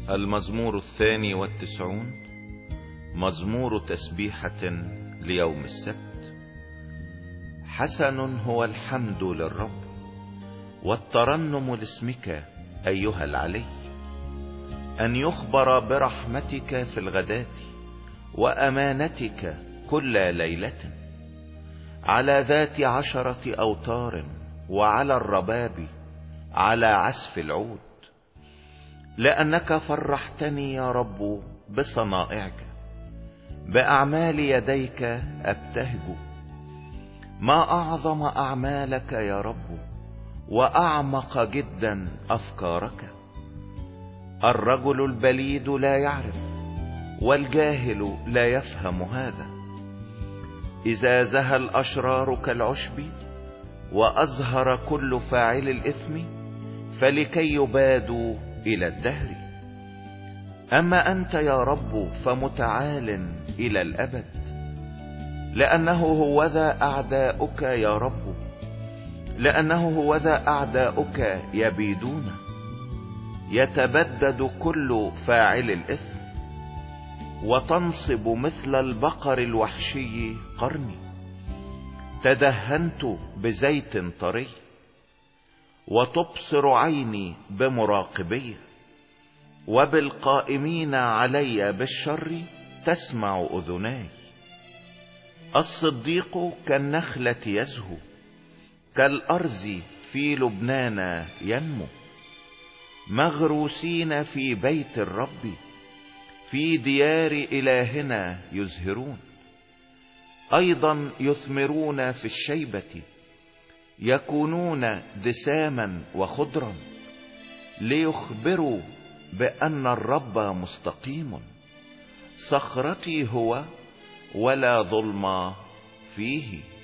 المزمور 92 مزمور تسبيحة ليوم السبت. حسن هو الحمد للرب والترنم لاسمك أيها العلي، أن يخبر برحمتك في الغداة وأمانتك كل ليلة، على ذات 10 أوتار وعلى الرباب على عزف العود. لأنك فرحتني يا رب بصنائعك، بأعمال يديك أبتهج. ما أعظم أعمالك يا رب وأعمق جدا أفكارك. الرجل البليد لا يعرف والجاهل لا يفهم هذا. إذا زهى الأشرار كالعشب وأزهر كل فاعل الإثم، فلكي يبادوا إلى الدهر. أما أنت يا رب فمتعال إلى الأبد، لأنه هوذا أعداؤك يا رب، لأنه هوذا أعداؤك يبيدون. يتبدد كل فاعل الإثم، وتنصب مثل البقر الوحشي قرني. تدهنت بزيت طري، وتبصر عيني بمراقبي، وبالقائمين علي بالشر تسمع أذناي. الصديق كالنخلة يزهو، كالأرز في لبنان ينمو. مغروسين في بيت الرب، في ديار إلهنا يزهرون. أيضا يثمرون في الشيبة، يكونون دساما وخضرا، ليخبروا بأن الرب مستقيم. صخرتي هو ولا ظلم فيه.